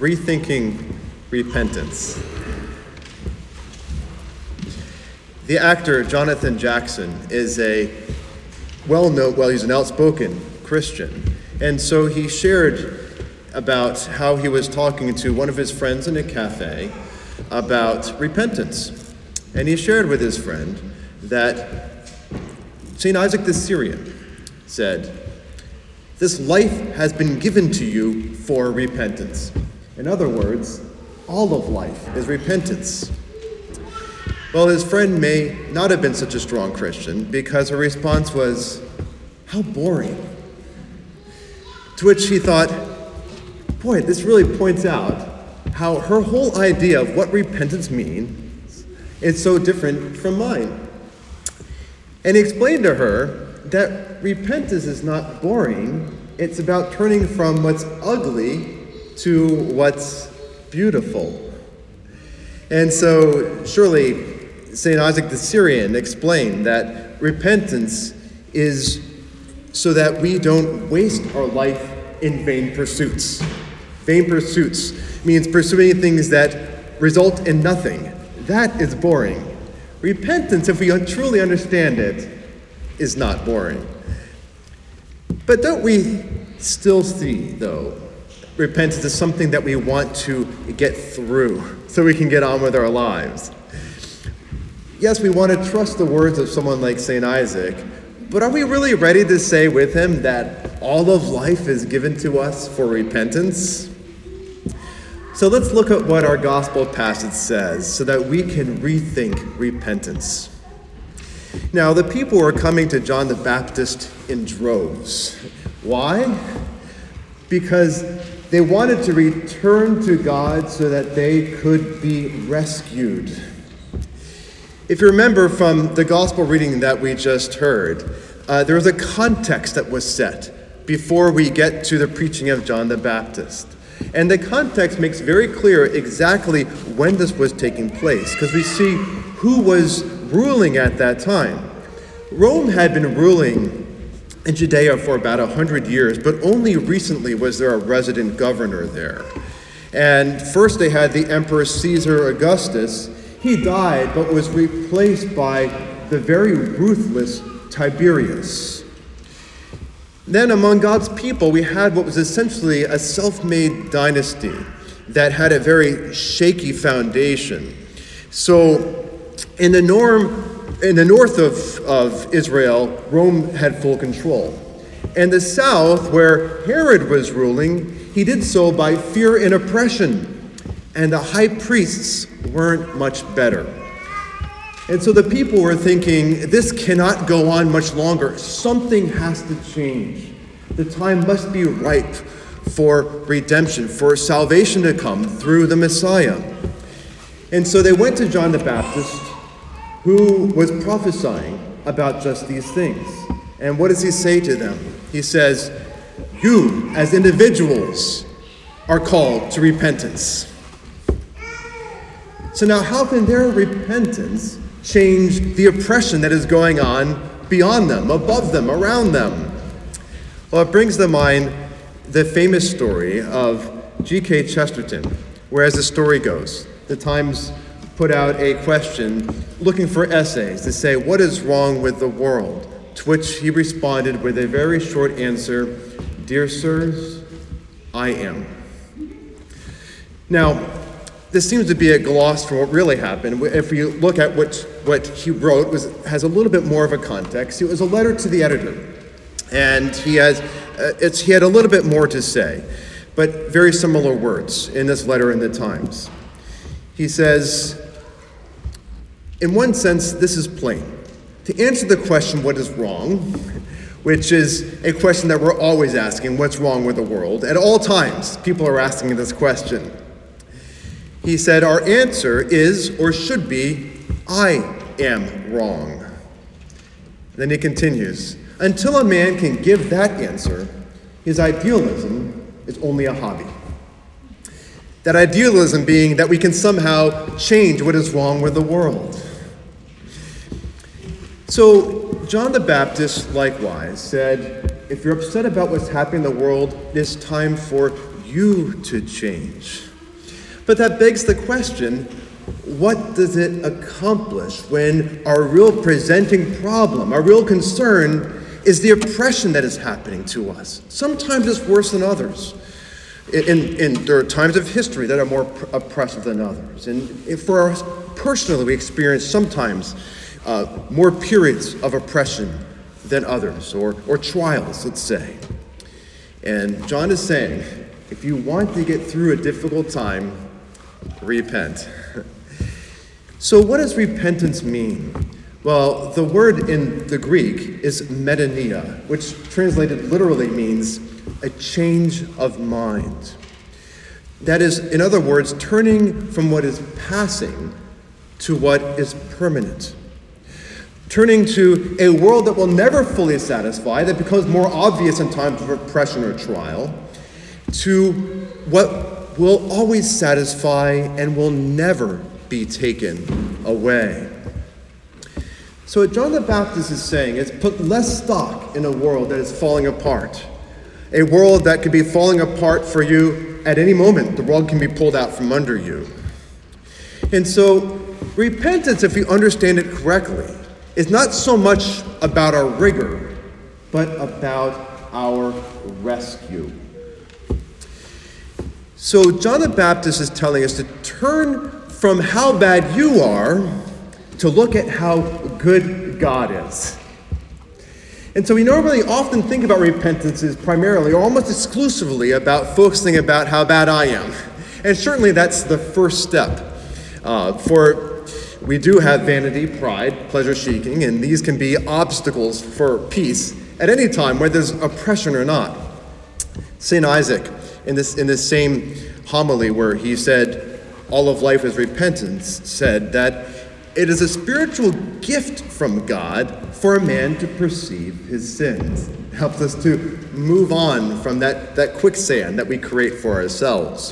Rethinking Repentance. The actor Jonathan Jackson is he's an outspoken Christian. And so he shared about how he was talking to one of his friends in a cafe about repentance. And he shared with his friend that St. Isaac the Syrian said, "This life has been given to you for repentance." In other words, all of life is repentance. Well, his friend may not have been such a strong Christian because her response was, "How boring." To which he thought, boy, this really points out how her whole idea of what repentance means is so different from mine. And he explained to her that repentance is not boring. It's about turning from what's ugly to what's beautiful. And so surely St. Isaac the Syrian explained that repentance is so that we don't waste our life in vain pursuits. Vain pursuits means pursuing things that result in nothing. That is boring. Repentance, if we truly understand it, is not boring. But don't we still see, though, repentance is something that we want to get through so we can get on with our lives? Yes, we want to trust the words of someone like St. Isaac, but are we really ready to say with him that all of life is given to us for repentance? So let's look at what our gospel passage says so that we can rethink repentance. Now, the people were coming to John the Baptist in droves. Why? Because they wanted to return to God so that they could be rescued. If you remember from the gospel reading that we just heard, there was a context that was set before we get to the preaching of John the Baptist. And the context makes very clear exactly when this was taking place, because we see who was ruling at that time. Rome had been ruling in Judea for about 100 years, but only recently was there a resident governor there. And first they had the Emperor Caesar Augustus. He died, but was replaced by the very ruthless Tiberius. Then among God's people, we had what was essentially a self-made dynasty that had a very shaky foundation. So in the north of Israel, Rome had full control. In the south, where Herod was ruling, he did so by fear and oppression. And the high priests weren't much better. And so the people were thinking, this cannot go on much longer. Something has to change. The time must be ripe for redemption, for salvation to come through the Messiah. And so they went to John the Baptist, who was prophesying about just these things. And what does he say to them? He says, you, as individuals, are called to repentance. So now how can their repentance change the oppression that is going on beyond them, above them, around them? Well, it brings to mind the famous story of G.K. Chesterton, where, as the story goes, the Times put out a question looking for essays to say, what is wrong with the world? To which he responded with a very short answer, dear sirs, I am. Now, this seems to be a gloss from what really happened. If you look at what he wrote, has a little bit more of a context. It was a letter to the editor, and he had a little bit more to say, but very similar words in this letter in the Times. He says, in one sense, this is plain. To answer the question, what is wrong, which is a question that we're always asking, what's wrong with the world? At all times, people are asking this question. He said, our answer is, or should be, I am wrong. Then he continues, until a man can give that answer, his idealism is only a hobby. That idealism being that we can somehow change what is wrong with the world. So John the Baptist likewise said, if you're upset about what's happening in the world, it's time for you to change. But that begs the question, what does it accomplish when our real presenting problem, our real concern, is the oppression that is happening to us? Sometimes it's worse than others. There are times of history that are more oppressive than others. And for us personally, we experience sometimes more periods of oppression than others, or trials, let's say. And John is saying, if you want to get through a difficult time, repent. So what does repentance mean? Well, the word in the Greek is metanoia, which translated literally means a change of mind. That is, in other words, turning from what is passing to what is permanent. Turning to a world that will never fully satisfy, that becomes more obvious in times of oppression or trial, to what will always satisfy and will never be taken away. So what John the Baptist is saying is put less stock in a world that is falling apart. A world that could be falling apart for you at any moment. The world can be pulled out from under you. And so repentance, if we understand it correctly, is not so much about our rigor, but about our rescue. So John the Baptist is telling us to turn from how bad you are to look at how good God is. And so we normally often think about repentance as primarily or almost exclusively about focusing about how bad I am. And certainly that's the first step. For we do have vanity, pride, pleasure-seeking, and these can be obstacles for peace at any time, whether there's oppression or not. St. Isaac, in this same homily where he said, all of life is repentance, said that it is a spiritual gift from God for a man to perceive his sins. It helps us to move on from that quicksand that we create for ourselves.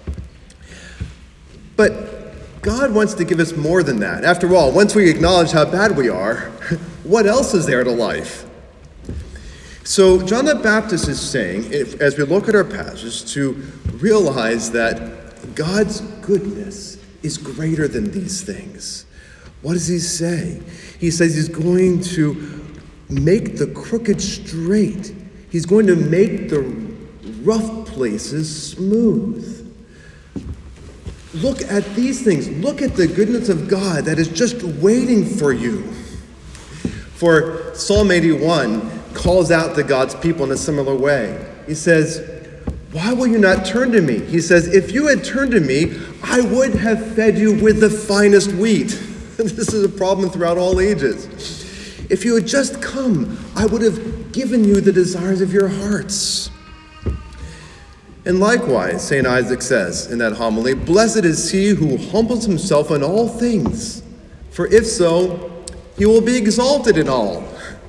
But God wants to give us more than that. After all, once we acknowledge how bad we are, what else is there to life? So John the Baptist is saying, as we look at our passage, to realize that God's goodness is greater than these things. What does he say? He says he's going to make the crooked straight. He's going to make the rough places smooth. Look at these things. Look at the goodness of God that is just waiting for you. For Psalm 81 calls out to God's people in a similar way. He says, why will you not turn to me? He says, if you had turned to me, I would have fed you with the finest wheat. This is a problem throughout all ages. If you had just come, I would have given you the desires of your hearts. And likewise, St. Isaac says in that homily, blessed is he who humbles himself in all things, for if so, he will be exalted in all.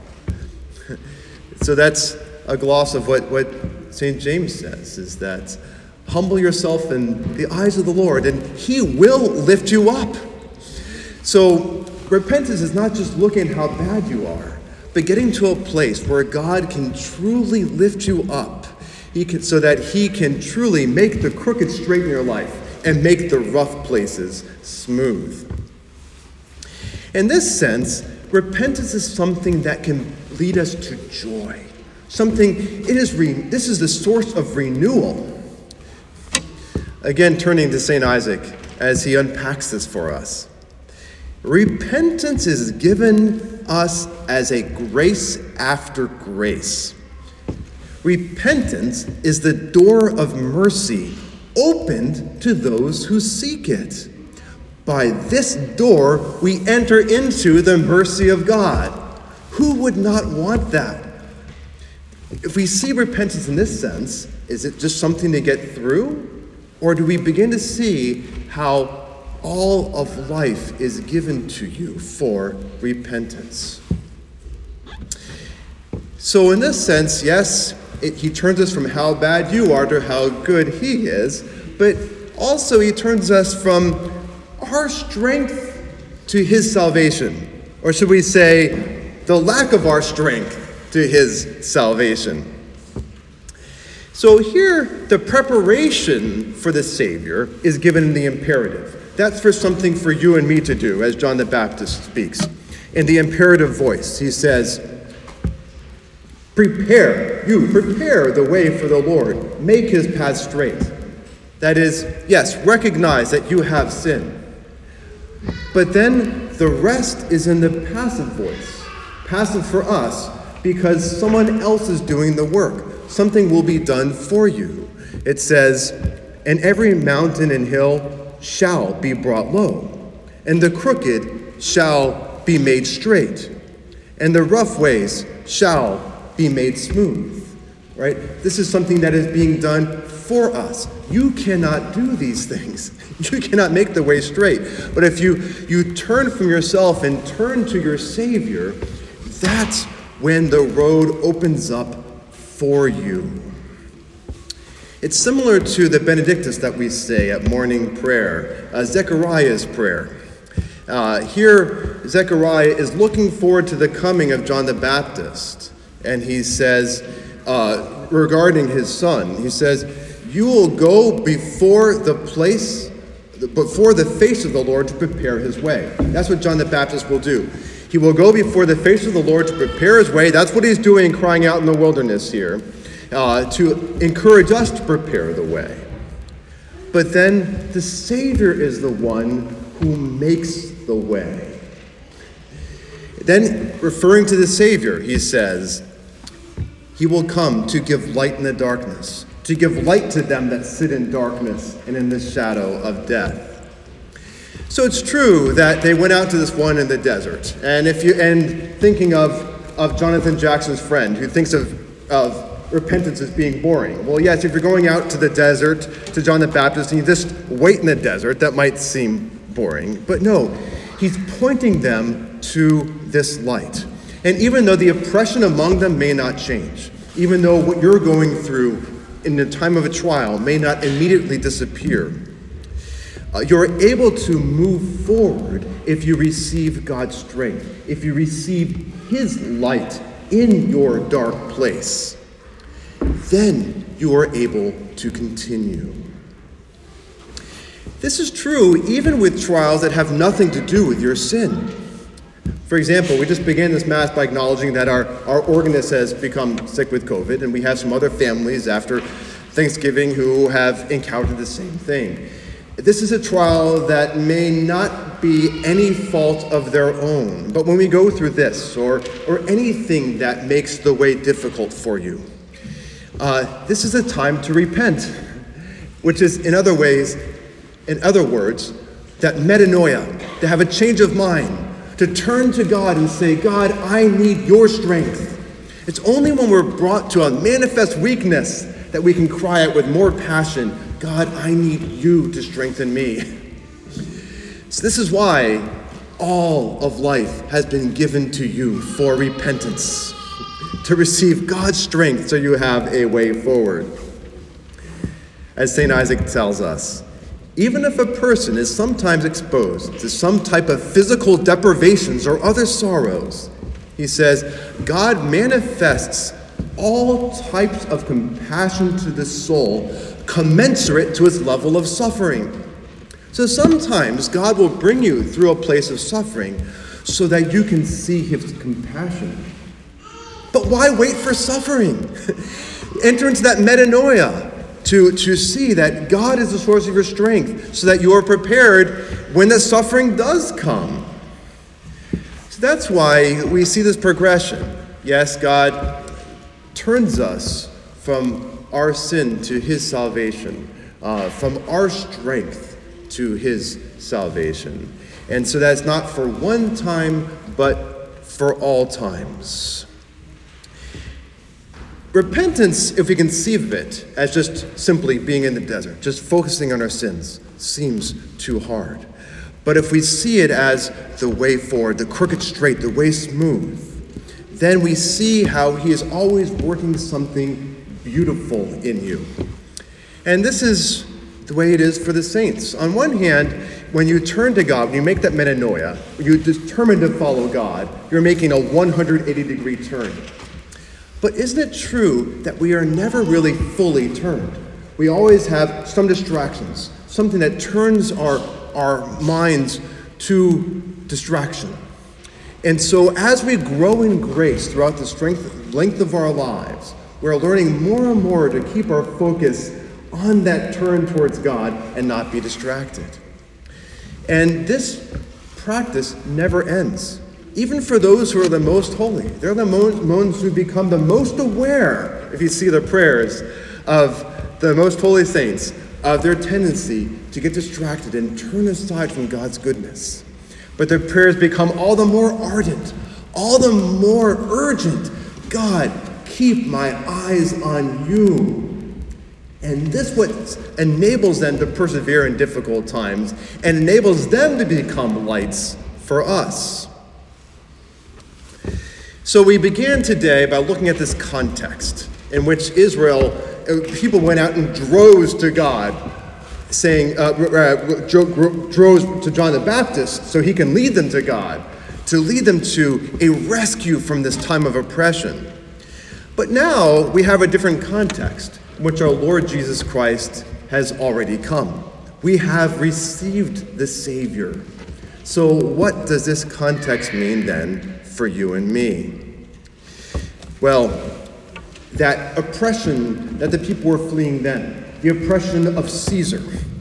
So that's a gloss of what St. James says, is that humble yourself in the eyes of the Lord, and he will lift you up. So repentance is not just looking at how bad you are, but getting to a place where God can truly lift you up, so that he can truly make the crooked straight in your life and make the rough places smooth. In this sense, repentance is something that can lead us to joy. This is the source of renewal. Again, turning to St. Isaac as he unpacks this for us. Repentance is given us as a grace after grace. Repentance is the door of mercy opened to those who seek it. By this door, we enter into the mercy of God. Who would not want that? If we see repentance in this sense, is it just something to get through? Or do we begin to see how all of life is given to you for repentance? So in this sense, yes, he turns us from how bad you are to how good he is, but also he turns us from our strength to his salvation. Or should we say, the lack of our strength to his salvation. So here, the preparation for the Savior is given in the imperative. That's for something for you and me to do, as John the Baptist speaks. In the imperative voice, he says, prepare the way for the Lord. Make his path straight. That is, yes, recognize that you have sinned. But then the rest is in the passive voice. Passive for us, because someone else is doing the work. Something will be done for you. It says, and every mountain and hill shall be brought low, and the crooked shall be made straight, and the rough ways shall be made smooth. Right? This is something that is being done for us. You cannot do these things. You cannot make the way straight. But if you turn from yourself and turn to your Savior, that's when the road opens up for you. It's similar to the Benedictus that we say at morning prayer, Zechariah's prayer. Here, Zechariah is looking forward to the coming of John the Baptist. And he says, regarding his son, he says, you will go before the face of the Lord to prepare his way. That's what John the Baptist will do. He will go before the face of the Lord to prepare his way. That's what he's doing, crying out in the wilderness here, to encourage us to prepare the way. But then the Savior is the one who makes the way. Then, referring to the Savior, he says, he will come to give light in the darkness, to give light to them that sit in darkness and in the shadow of death. So it's true that they went out to this one in the desert. And thinking of Jonathan Jackson's friend, who thinks of repentance as being boring. Well, yes, if you're going out to the desert, to John the Baptist, and you just wait in the desert, that might seem boring. But no, he's pointing them to this light. And even though the oppression among them may not change, even though what you're going through in the time of a trial may not immediately disappear, you're able to move forward if you receive God's strength, if you receive his light in your dark place. Then you are able to continue. This is true even with trials that have nothing to do with your sin. For example, we just began this Mass by acknowledging that our organist has become sick with COVID, and we have some other families after Thanksgiving who have encountered the same thing. This is a trial that may not be any fault of their own, but when we go through this or anything that makes the way difficult for you, this is a time to repent, which is in other words, that metanoia, to have a change of mind, to turn to God and say, God, I need your strength. It's only when we're brought to a manifest weakness that we can cry out with more passion, God, I need you to strengthen me. So this is why all of life has been given to you for repentance, to receive God's strength so you have a way forward. As St. Isaac tells us, even if a person is sometimes exposed to some type of physical deprivations or other sorrows, he says, God manifests all types of compassion to the soul commensurate to its level of suffering. So sometimes God will bring you through a place of suffering so that you can see his compassion. But why wait for suffering? Enter into that metanoia to see that God is the source of your strength so that you are prepared when the suffering does come. So that's why we see this progression. Yes, God turns us from our sin to his salvation, from our strength to his salvation. And so that's not for one time, but for all times. Repentance, if we conceive of it as just simply being in the desert, just focusing on our sins, seems too hard. But if we see it as the way forward, the crooked straight, the way smooth, then we see how he is always working something beautiful in you. And this is the way it is for the saints. On one hand, when you turn to God, when you make that metanoia, when you determine to follow God, you're making a 180-degree turn. But isn't it true that we are never really fully turned? We always have some distractions, something that turns our minds to distraction. And so as we grow in grace throughout the length of our lives, we're learning more and more to keep our focus on that turn towards God and not be distracted. And this practice never ends. Even for those who are the most holy, they're the ones who become the most aware, if you see the prayers of the most holy saints, of their tendency to get distracted and turn aside from God's goodness. But their prayers become all the more ardent, all the more urgent. God, keep my eyes on you. And this what enables them to persevere in difficult times and enables them to become lights for us. So we began today by looking at this context in which people went out in droves to God, saying, droves to John the Baptist so he can lead them to God, to lead them to a rescue from this time of oppression. But now we have a different context in which our Lord Jesus Christ has already come. We have received the Savior. So what does this context mean then for you and me? Well, that oppression that the people were fleeing then, the oppression of Caesar,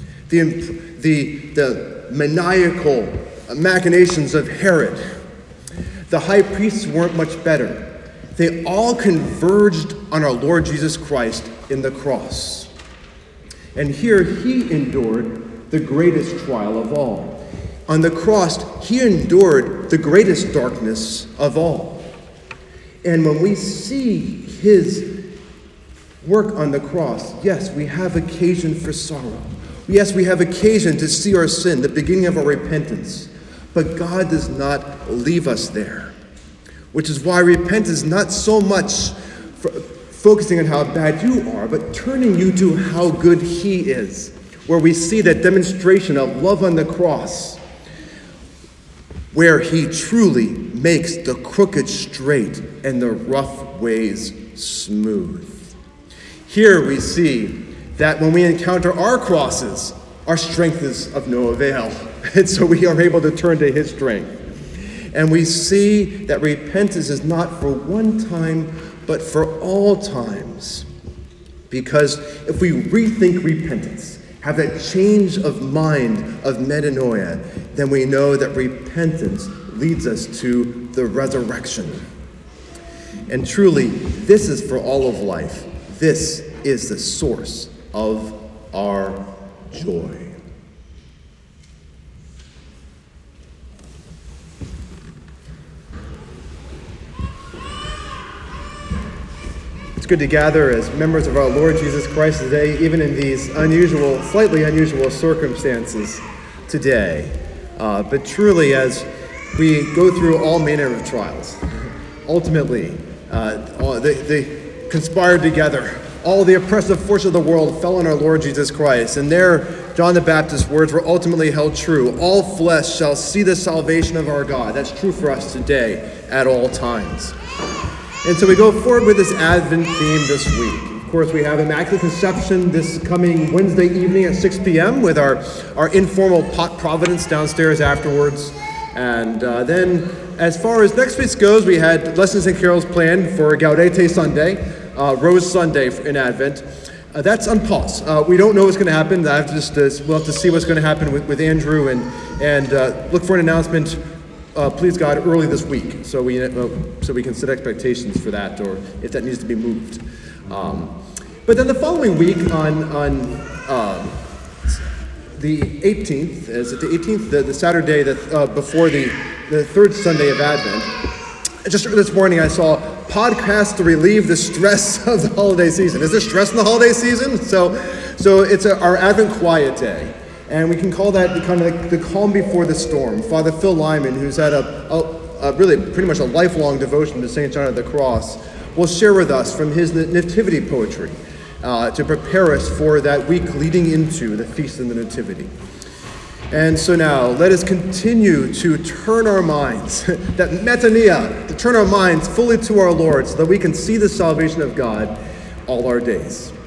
the maniacal machinations of Herod, the high priests weren't much better. They all converged on our Lord Jesus Christ in the cross. And here he endured the greatest trial of all. On the cross, he endured the greatest darkness of all. And when we see his work on the cross, yes, we have occasion for sorrow. Yes, we have occasion to see our sin, the beginning of our repentance. But God does not leave us there, which is why repentance is not so much focusing on how bad you are, but turning you to how good he is, where we see that demonstration of love on the cross, where he truly makes the crooked straight and the rough ways smooth. Here we see that when we encounter our crosses, our strength is of no avail. And so we are able to turn to his strength. And we see that repentance is not for one time, but for all times. Because if we rethink repentance, have that change of mind of metanoia, then we know that repentance leads us to the resurrection. And truly, this is for all of life. This is the source of our joy. It's good to gather as members of our Lord Jesus Christ today, even in these slightly unusual circumstances today. But truly, as we go through all manner of trials, ultimately, they conspired together. All the oppressive force of the world fell on our Lord Jesus Christ. And there, John the Baptist's words were ultimately held true. All flesh shall see the salvation of our God. That's true for us today at all times. And so we go forward with this Advent theme this week. Of course, we have Immaculate Conception this coming Wednesday evening at 6 p.m. with our informal pot providence downstairs afterwards. And then, as far as next week goes, we had lessons and carols planned for Gaudete Sunday, Rose Sunday in Advent. That's on pause. We don't know what's going to happen. We'll have to see what's going to happen with Andrew and look for an announcement. Please God, early this week, so we can set expectations for that, or if that needs to be moved. But then the following week on the 18th, is it the 18th? The Saturday before the third Sunday of Advent. Just this morning I saw podcasts to relieve the stress of the holiday season. Is there stress in the holiday season? So it's our Advent Quiet Day. And we can call that kind of like the calm before the storm. Father Phil Lyman, who's had a really pretty much a lifelong devotion to St. John of the Cross, will share with us from his nativity poetry to prepare us for that week leading into the Feast of the Nativity. And so now, let us continue to turn our minds, that metanoia, to turn our minds fully to our Lord so that we can see the salvation of God all our days.